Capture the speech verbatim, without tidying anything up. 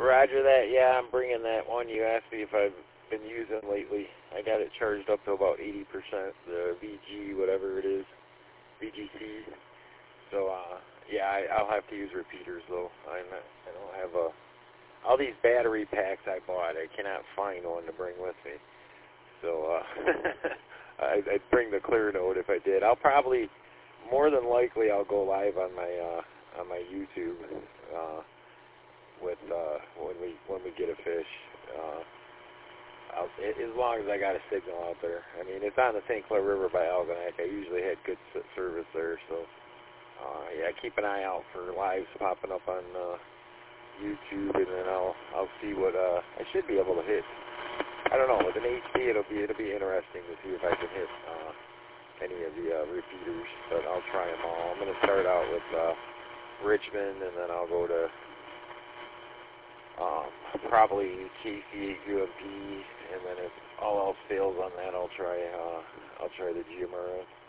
Roger that. Yeah, I'm bringing that one you asked me if I've been using lately. I got it charged up to about eighty percent, the V G, whatever it is, V G C. So, uh, yeah, I, I'll have to use repeaters, though. I'm not, I don't have a... All these battery packs I bought, I cannot find one to bring with me. So, uh, I, I'd bring the Clearnote if I did. I'll probably, more than likely, I'll go live on my, uh, on my YouTube, uh, with, uh, when we, when we get a fish. Uh, I'll, as long as I got a signal out there. I mean, it's on the Saint Clair River by Algonac. I usually had good service there, so... Uh, yeah, keep an eye out for lives popping up on uh, YouTube, and then I'll I'll see what uh, I should be able to hit. I don't know, with an H D, it'll be it'll be interesting to see if I can hit uh, any of the uh, repeaters, but I'll try them all. I'm gonna start out with uh, Richmond, and then I'll go to um, probably K C eight U M P, and then if all else fails on that, I'll try uh, I'll try the G M R S.